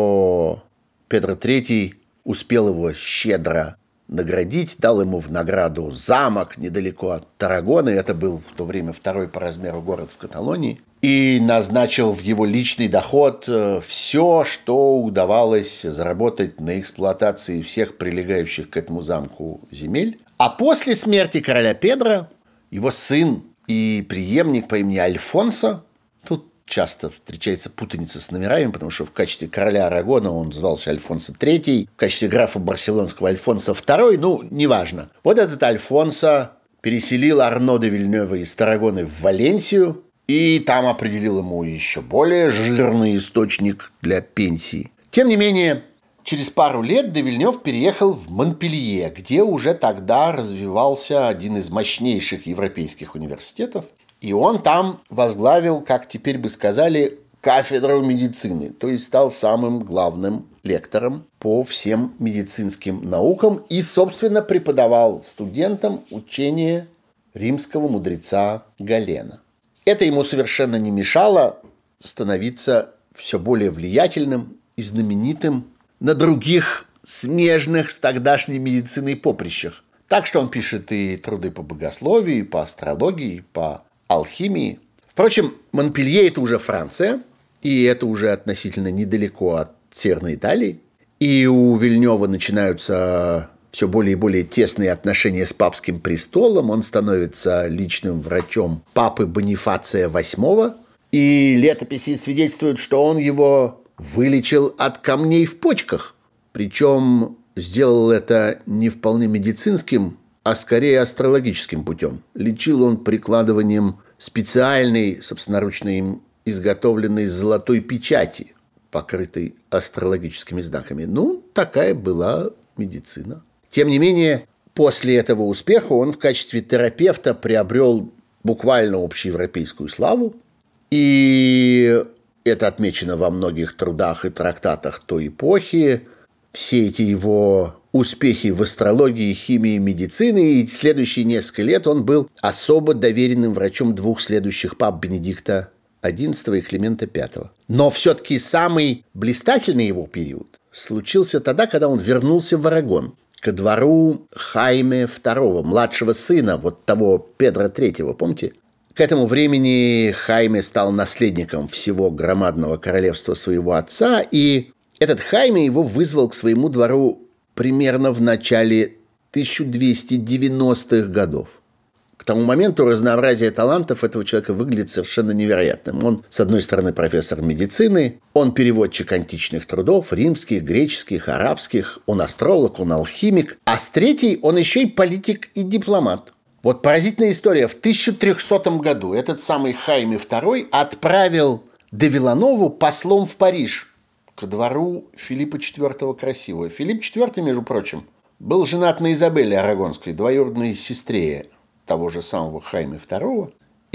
что Педро III успел его щедро наградить, дал ему в награду замок недалеко от Таррагоны, это был в то время второй по размеру город в Каталонии, и назначил в его личный доход все, что удавалось заработать на эксплуатации всех прилегающих к этому замку земель. А после смерти короля Педро его сын и преемник по имени Альфонсо, тут часто встречается путаница с номерами, потому что в качестве короля Арагона он звался Альфонсо III, в качестве графа Барселонского Альфонсо II, ну, неважно. Вот этот Альфонсо переселил Арно де Вильнёва из Таррагоны в Валенсию, и там определил ему еще более жирный источник для пенсии. Тем не менее, через пару лет де Вильнёв переехал в Монпелье, где уже тогда развивался один из мощнейших европейских университетов. И он там возглавил, как теперь бы сказали, кафедру медицины, то есть стал самым главным лектором по всем медицинским наукам и, собственно, преподавал студентам учение римского мудреца Галена. Это ему совершенно не мешало становиться все более влиятельным и знаменитым на других смежных с тогдашней медициной поприщах. Так что он пишет и труды по богословию, и по астрологии, и по алхимии. Впрочем, Монпелье – это уже Франция, и это уже относительно недалеко от Северной Италии. И у Вильнёва начинаются все более и более тесные отношения с папским престолом. Он становится личным врачом папы Бонифация VIII. И летописи свидетельствуют, что он его вылечил от камней в почках. Причем сделал это не вполне медицинским, а скорее астрологическим путем. Лечил он прикладыванием специальной, собственноручно им изготовленной золотой печати, покрытой астрологическими знаками. Ну, такая была медицина. Тем не менее, после этого успеха он в качестве терапевта приобрел буквально общеевропейскую славу. И это отмечено во многих трудах и трактатах той эпохи. Все эти его успехи в астрологии, химии, медицине. И следующие несколько лет он был особо доверенным врачом двух следующих пап Бенедикта XI и Климента V. Но все-таки самый блистательный его период случился тогда, когда он вернулся в Арагон, ко двору Хайме II, младшего сына вот того Педро III, помните? К этому времени Хайме стал наследником всего громадного королевства своего отца, и этот Хайме его вызвал к своему двору примерно в начале 1290-х годов. К тому моменту разнообразие талантов этого человека выглядит совершенно невероятным. Он, с одной стороны, профессор медицины, он переводчик античных трудов, римских, греческих, арабских, он астролог, он алхимик, а с третьей он еще и политик и дипломат. Вот поразительная история. В 1300 году этот самый Хайме II отправил де Виланову послом в Париж ко двору Филиппа IV Красивого. Филипп IV, между прочим, был женат на Изабелле Арагонской, двоюродной сестре того же самого Хайме II.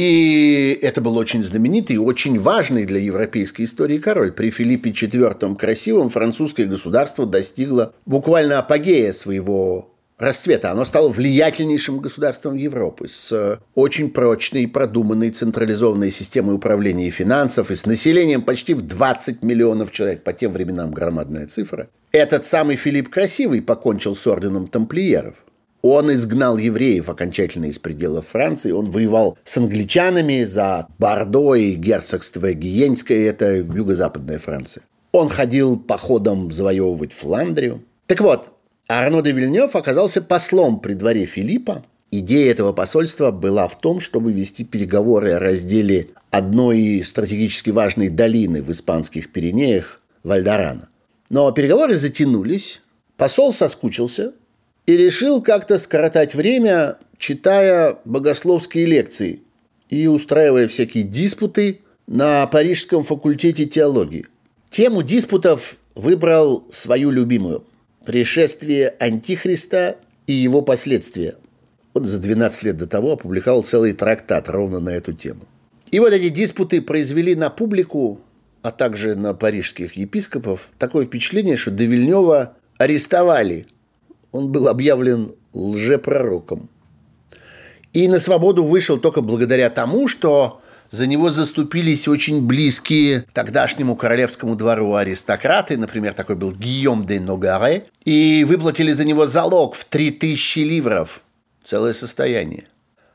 И это был очень знаменитый и очень важный для европейской истории король. При Филиппе IV Красивом французское государство достигло буквально апогея своего расцвета. Оно стало влиятельнейшим государством Европы с очень прочной и продуманной централизованной системой управления и финансов и с населением почти в 20 миллионов человек. По тем временам громадная цифра. Этот самый Филипп Красивый покончил с орденом тамплиеров. Он изгнал евреев окончательно из пределов Франции. Он воевал с англичанами за Бордо и герцогство Гиенское. Это юго-западная Франция. Он ходил походом завоевывать Фландрию. Так вот, Арно де Вильнёв оказался послом при дворе Филиппа. Идея этого посольства была в том, чтобы вести переговоры о разделе одной стратегически важной долины в испанских Пиренеях – Вальдарана. Но переговоры затянулись, посол соскучился и решил как-то скоротать время, читая богословские лекции и устраивая всякие диспуты на Парижском факультете теологии. Тему диспутов выбрал свою любимую – пришествие Антихриста и его последствия. Он за 12 лет до того опубликовал целый трактат ровно на эту тему. И вот эти диспуты произвели на публику, а также на парижских епископов, такое впечатление, что де Вильнёва арестовали. Он был объявлен лжепророком. И на свободу вышел только благодаря тому, что за него заступились очень близкие тогдашнему королевскому двору аристократы, например, такой был Гийом де Ногаре, и выплатили за него залог в 3000 ливров, целое состояние.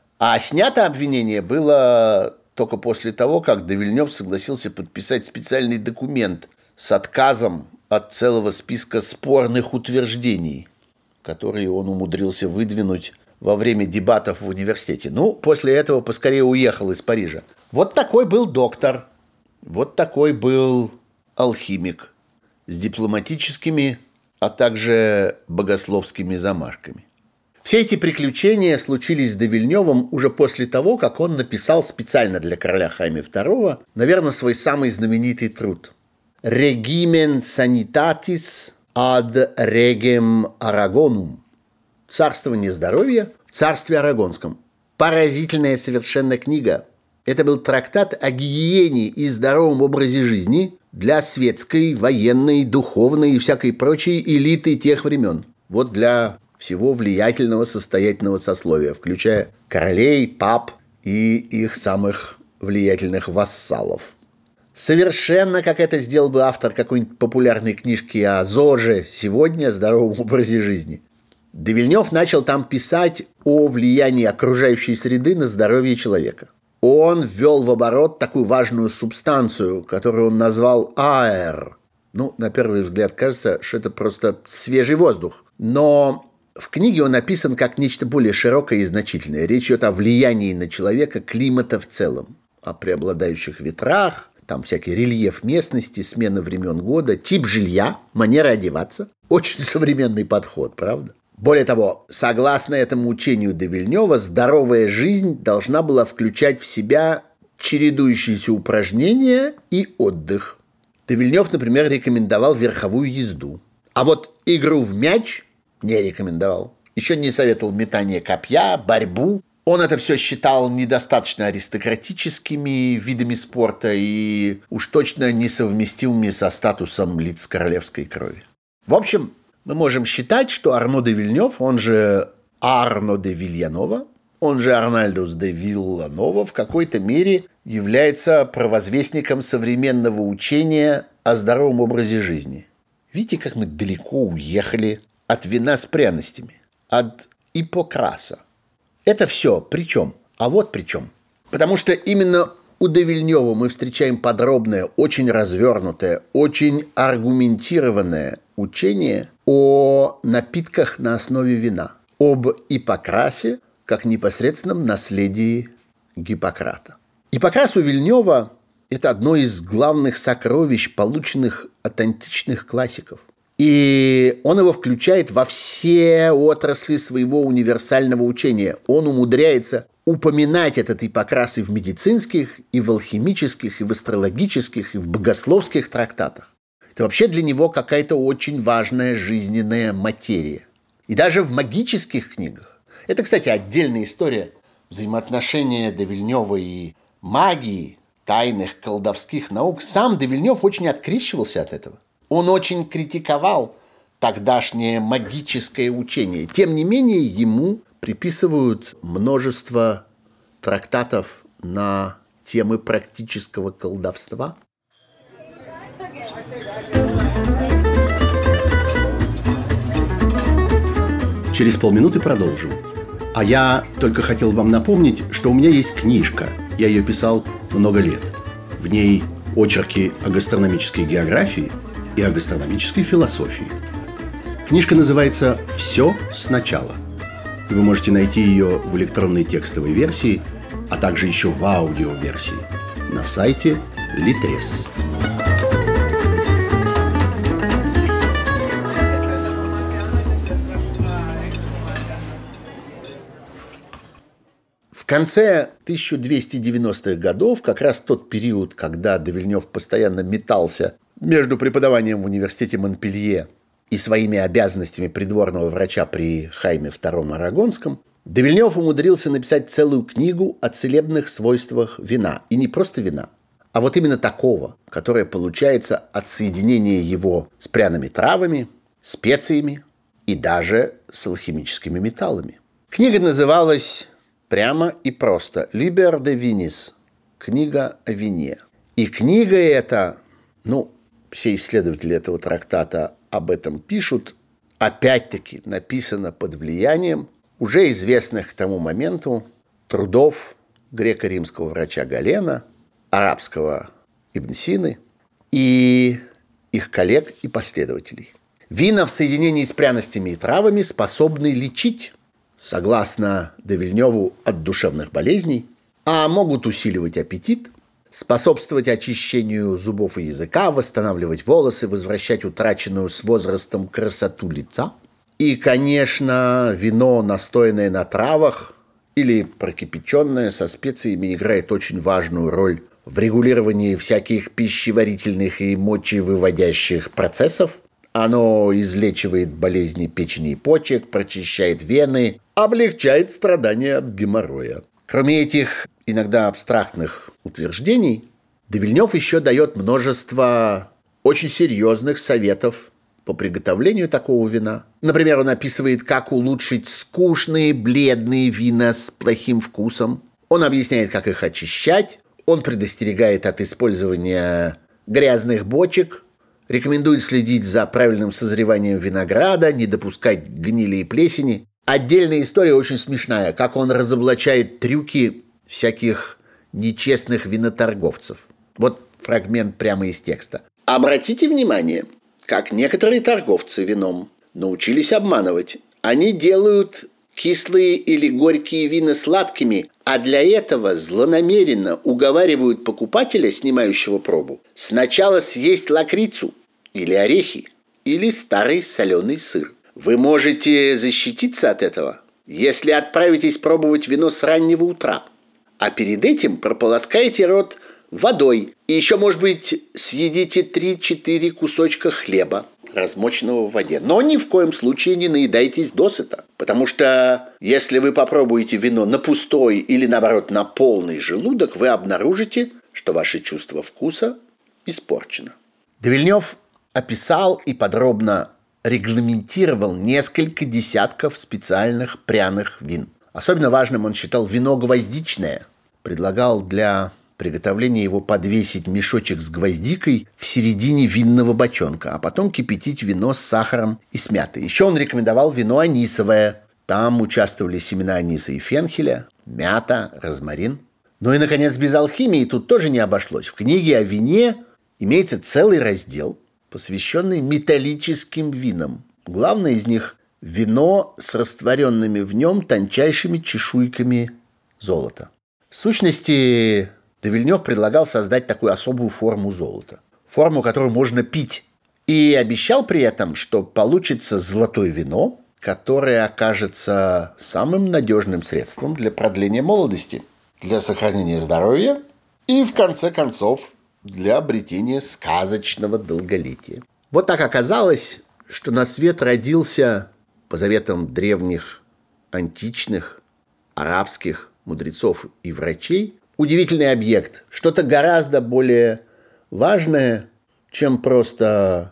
А снято обвинение было только после того, как де Вильнёв согласился подписать специальный документ с отказом от целого списка спорных утверждений, которые он умудрился выдвинуть во время дебатов в университете. После этого поскорее уехал из Парижа. Вот такой был доктор, вот такой был алхимик с дипломатическими, а также богословскими замашками. Все эти приключения случились с де Вильнёвым уже после того, как он написал специально для короля Хайме II, наверное, свой самый знаменитый труд «Regimen sanitatis ad regem Aragonum» «Царствование здоровья в царстве Арагонском». Поразительная совершенно книга. Это был трактат о гигиене и здоровом образе жизни для светской, военной, духовной и всякой прочей элиты тех времен. Вот для всего влиятельного состоятельного сословия, включая королей, пап и их самых влиятельных вассалов. Совершенно как это сделал бы автор какой-нибудь популярной книжки о ЗОЖе сегодня, о здоровом образе жизни. Де Вильнёв начал там писать о влиянии окружающей среды на здоровье человека. Он ввел в оборот такую важную субстанцию, которую он назвал аэр. На первый взгляд кажется, что это просто свежий воздух. Но в книге он описан как нечто более широкое и значительное. Речь идет о влиянии на человека климата в целом, о преобладающих ветрах, там всякий рельеф местности, смена времен года, тип жилья, манера одеваться. Очень современный подход, правда? Более того, согласно этому учению де Вильнёва, здоровая жизнь должна была включать в себя чередующиеся упражнения и отдых. Де Вильнёв, например, рекомендовал верховую езду. А вот игру в мяч не рекомендовал. Еще не советовал метание копья, борьбу. Он это все считал недостаточно аристократическими видами спорта и уж точно несовместимыми со статусом лиц королевской крови. В общем, мы можем считать, что Арно де Вильнёв, он же Арно де Вильянова, он же Арнальдус де Вилланова, в какой-то мере является провозвестником современного учения о здоровом образе жизни. Видите, как мы далеко уехали от вина с пряностями, от Иппокраса. Это все при чем? А вот при чем. Потому что именно у де Вильнёва мы встречаем подробное, очень развернутое, очень аргументированное учение о напитках на основе вина, об Иппокрасе как непосредственном наследии Гиппократа. Иппокрас у Вильнёва – это одно из главных сокровищ, полученных от античных классиков. И он его включает во все отрасли своего универсального учения. Он умудряется упоминать этот Иппокрас и в медицинских, и в алхимических, и в астрологических, и в богословских трактатах. Это вообще для него какая-то очень важная жизненная материя. И даже в магических книгах. Это, кстати, отдельная история. Взаимоотношения де Вильнёва и магии, тайных колдовских наук. Сам де Вильнёв очень открещивался от этого. Он очень критиковал тогдашнее магическое учение. Тем не менее, ему приписывают множество трактатов на темы практического колдовства. Через полминуты продолжим. А я только хотел вам напомнить, что у меня есть книжка. Я ее писал много лет. В ней очерки о гастрономической географии и о гастрономической философии. Книжка называется «Все сначала». И вы можете найти ее в электронной текстовой версии, а также еще в аудиоверсии на сайте Litres. В конце 1290-х годов, как раз тот период, когда де Вильнёв постоянно метался между преподаванием в университете Монпелье и своими обязанностями придворного врача при Хайме II Арагонском, де Вильнёв умудрился написать целую книгу о целебных свойствах вина. И не просто вина, а вот именно такого, которое получается от соединения его с пряными травами, специями и даже с алхимическими металлами. Книга называлась прямо и просто. «Liber de vinis» – книга о вине. И книга эта, все исследователи этого трактата об этом пишут, опять-таки написана под влиянием уже известных к тому моменту трудов греко-римского врача Галена, арабского Ибн Сины и их коллег и последователей. Вина в соединении с пряностями и травами способны лечить, согласно де Вильнёву, от душевных болезней, а могут усиливать аппетит, способствовать очищению зубов и языка, восстанавливать волосы, возвращать утраченную с возрастом красоту лица. И, конечно, вино, настоянное на травах или прокипяченное со специями, играет очень важную роль в регулировании всяких пищеварительных и мочевыводящих процессов. Оно излечивает болезни печени и почек, прочищает вены, облегчает страдания от геморроя. Кроме этих иногда абстрактных утверждений, де Вильнёв еще дает множество очень серьезных советов по приготовлению такого вина. Например, он описывает, как улучшить скучные, бледные вина с плохим вкусом. Он объясняет, как их очищать. Он предостерегает от использования грязных бочек, рекомендует следить за правильным созреванием винограда, не допускать гнили и плесени. Отдельная история очень смешная, как он разоблачает трюки всяких нечестных виноторговцев. Вот фрагмент прямо из текста. «Обратите внимание, как некоторые торговцы вином научились обманывать. Они делают кислые или горькие вина сладкими, а для этого злонамеренно уговаривают покупателя, снимающего пробу, сначала съесть лакрицу или орехи, или старый соленый сыр. Вы можете защититься от этого, если отправитесь пробовать вино с раннего утра, а перед этим прополоскаете рот водой и еще, может быть, съедите 3-4 кусочка хлеба, размоченного в воде. Но ни в коем случае не наедайтесь досыта, потому что если вы попробуете вино на пустой или, наоборот, на полный желудок, вы обнаружите, что ваше чувство вкуса испорчено». Де Вильнёв описал и подробно регламентировал несколько десятков специальных пряных вин. Особенно важным он считал вино гвоздичное. Предлагал для приготовления его подвесить мешочек с гвоздикой в середине винного бочонка, а потом кипятить вино с сахаром и с мятой. Еще он рекомендовал вино анисовое. Там участвовали семена аниса и фенхеля, мята, розмарин. Ну и, наконец, без алхимии тут тоже не обошлось. В книге о вине имеется целый раздел, посвященный металлическим винам. Главное из них – вино с растворенными в нем тончайшими чешуйками золота. В сущности, де Вильнёв предлагал создать такую особую форму золота. Форму, которую можно пить. И обещал при этом, что получится золотое вино, которое окажется самым надежным средством для продления молодости, для сохранения здоровья и, в конце концов, для обретения сказочного долголетия. Вот так оказалось, что на свет родился, по заветам древних, античных, арабских мудрецов и врачей, удивительный объект, что-то гораздо более важное, чем просто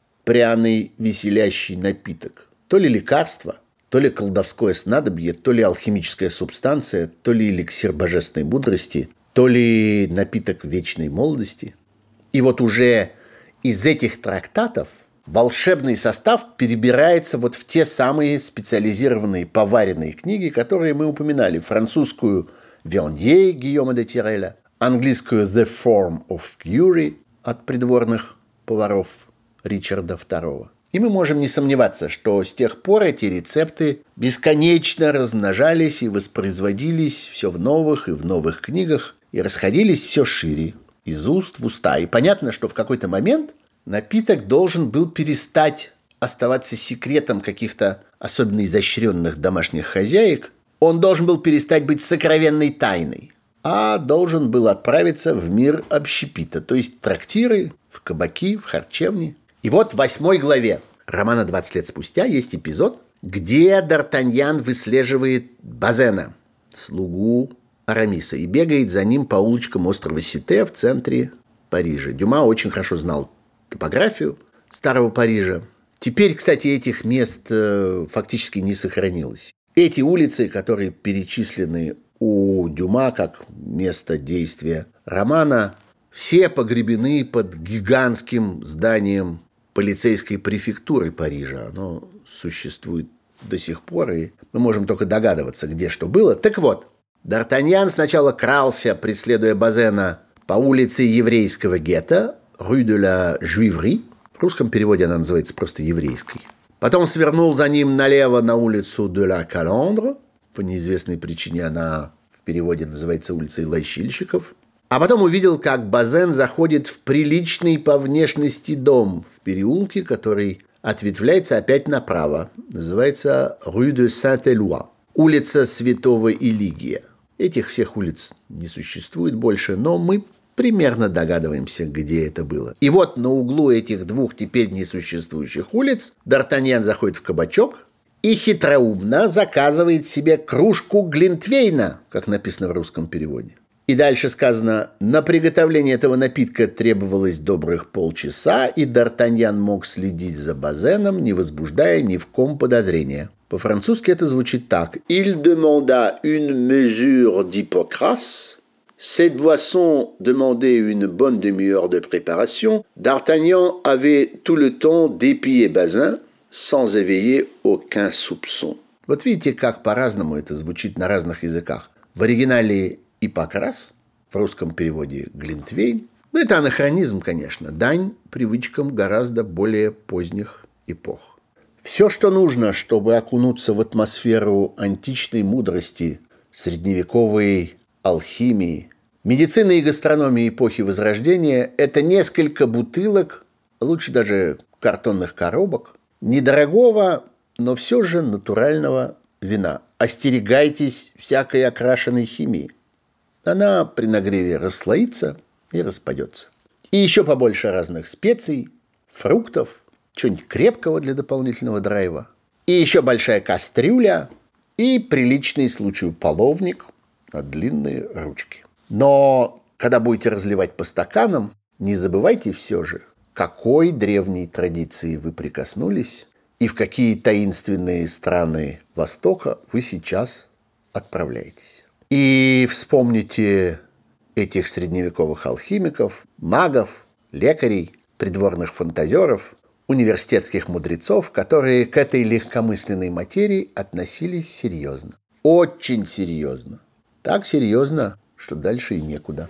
пряный веселящий напиток. То ли лекарство, то ли колдовское снадобье, то ли алхимическая субстанция, то ли эликсир божественной мудрости, то ли напиток вечной молодости. И вот уже из этих трактатов волшебный состав перебирается вот в те самые специализированные поваренные книги, которые мы упоминали. Французскую «Вионье» Гийома де Тиреля, английскую «The Form of Cury» от придворных поваров Ричарда II. И мы можем не сомневаться, что с тех пор эти рецепты бесконечно размножались и воспроизводились все в новых и в новых книгах, и расходились все шире, из уст в уста. И понятно, что в какой-то момент напиток должен был перестать оставаться секретом каких-то особенно изощренных домашних хозяек. Он должен был перестать быть сокровенной тайной, а должен был отправиться в мир общепита, то есть трактиры, в кабаки, в харчевни. И вот в 8 главе романа «20 лет спустя» есть эпизод, где Д'Артаньян выслеживает Базена, слугу Арамиса, и бегает за ним по улочкам острова Сите в центре Парижа. Дюма очень хорошо знал топографию старого Парижа. Теперь, кстати, этих мест фактически не сохранилось. Эти улицы, которые перечислены у Дюма как место действия романа, все погребены под гигантским зданием полицейской префектуры Парижа. Оно существует до сих пор, и мы можем только догадываться, где что было. Так вот, Д'Артаньян сначала крался, преследуя Базена, по улице еврейского гетто, Rue de la Juiverie. В русском переводе она называется просто еврейской. Потом свернул за ним налево на улицу de la Calandre. По неизвестной причине она в переводе называется улицей лощильщиков. А потом увидел, как Базен заходит в приличный по внешности дом в переулке, который ответвляется опять направо. Называется Rue de Saint-Éloi. Улица Святого Элигия. Этих всех улиц не существует больше, но мы примерно догадываемся, где это было. И вот на углу этих двух теперь несуществующих улиц Д'Артаньян заходит в кабачок и хитроумно заказывает себе кружку глинтвейна, как написано в русском переводе. И дальше сказано, на приготовление этого напитка требовалось добрых полчаса, и Д'Артаньян мог следить за Базеном, не возбуждая ни в ком подозрения. По-французски это звучит так. «Il demanda une mesure d'hypocras. Cette boisson demandait une bonne demi-heure de préparation. D'Artagnan avait tout le temps d'épier Bazin, sans éveiller aucun soupçon». Вот видите, как по-разному это звучит на разных языках. В оригинале «ипокрас», в русском переводе «глинтвейн». Ну, это анахронизм, конечно, дань привычкам гораздо более поздних эпох. Все, что нужно, чтобы окунуться в атмосферу античной мудрости, средневековой алхимии, медицины и гастрономии эпохи Возрождения, это несколько бутылок, лучше даже картонных коробок, недорогого, но все же натурального вина. Остерегайтесь всякой окрашенной химии. Она при нагреве расслоится и распадется. И еще побольше разных специй, фруктов, чего-нибудь крепкого для дополнительного драйва. И еще большая кастрюля и приличный случаю половник на длинные ручки. Но когда будете разливать по стаканам, не забывайте все же, к какой древней традиции вы прикоснулись и в какие таинственные страны Востока вы сейчас отправляетесь. И вспомните этих средневековых алхимиков, магов, лекарей, придворных фантазеров, университетских мудрецов, которые к этой легкомысленной материи относились серьезно. Очень серьезно. Так серьезно, что дальше и некуда.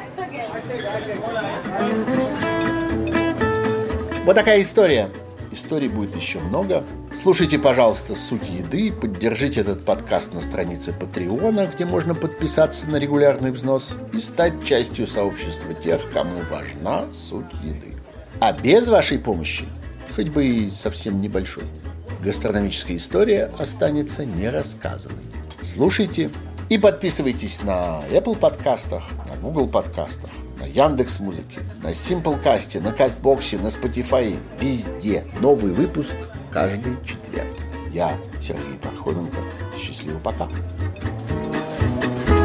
Вот такая история. Историй будет еще много. Слушайте, пожалуйста, «Суть еды». Поддержите этот подкаст на странице Патреона, где можно подписаться на регулярный взнос и стать частью сообщества тех, кому важна суть еды. А без вашей помощи, хоть бы и совсем небольшой, гастрономическая история останется нерассказанной. Слушайте и подписывайтесь на Apple подкастах, на Google подкастах, на Яндекс.Музыке, на Simplecast, на Кастбоксе, на Spotify. Везде новый выпуск каждый четверг. Я Сергей Пархоменко. Счастливо, пока.